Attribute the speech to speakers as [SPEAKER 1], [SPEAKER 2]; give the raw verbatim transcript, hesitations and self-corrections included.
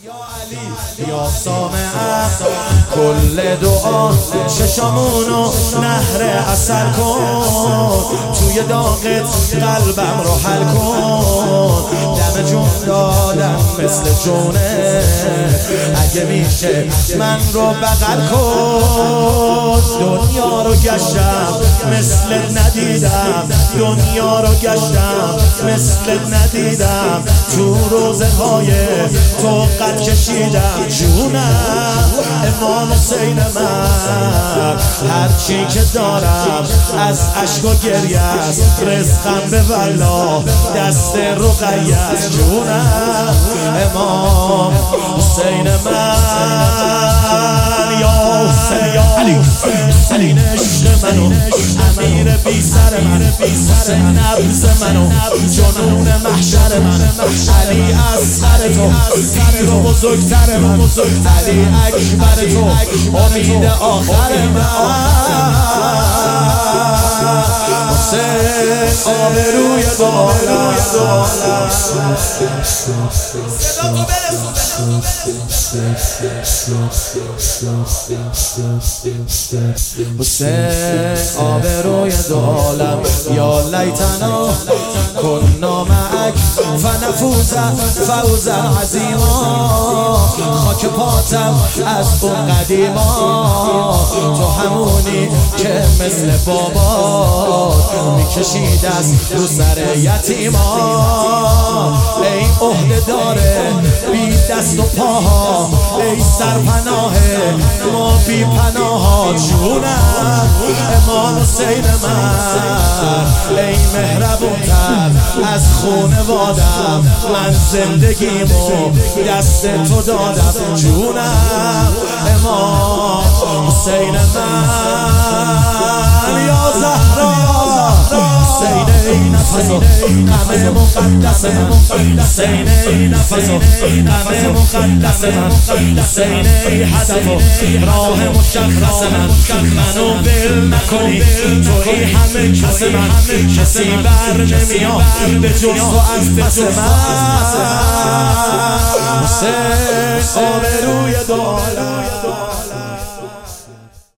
[SPEAKER 1] یا سامع کل دعا چشامونو نهر عسل کن، توی داغت قلبم رو حل کن. دم جون دادم مثل جونه، اگه میشه من رو بغل کن. دنیا رو گشتم مثل ندیدم، دنیا رو گشتم مثل ندیدم. تو روزه های تو قد کشیدم جونم. امام حسین من هرچی که دارم از عشق و گریه است، رزقم به والله دست رقیه است جونم. امام حسین من یا حسین یا علی، حسین عشق منو، امیر بی سر من، حسین نبض منو، جنون محشر من. علی اصغر تو پیر و بزرگتر من، علی اکبر تو امید آخر من. حسین آبروی دولت، صدا تو برسون. حسین آبروی دولم، یا لیتنا کنا معک فنفوز فوزا عظیما. خاک پاتم از اون قدیما، تو همونی که مثل بابا میکشید از رو سر یتیما. ای عهده داره بی دست و پاها، ای سرپناه ما بی پناها جونم. امام حسین من ای مهربونتر از خونوادم، من زندگیمو دست تو دادم جونم. امام حسین من یا زهرا، حسین ای نفسو غم مقدس من، حسین ای نفسو غم مقدس من، حسین ای هدف و راه مشخص من. منو ول نکنی توی همه کس من، کسی بر نمیاد به جز تو از پس من. حسین آبروی دولت.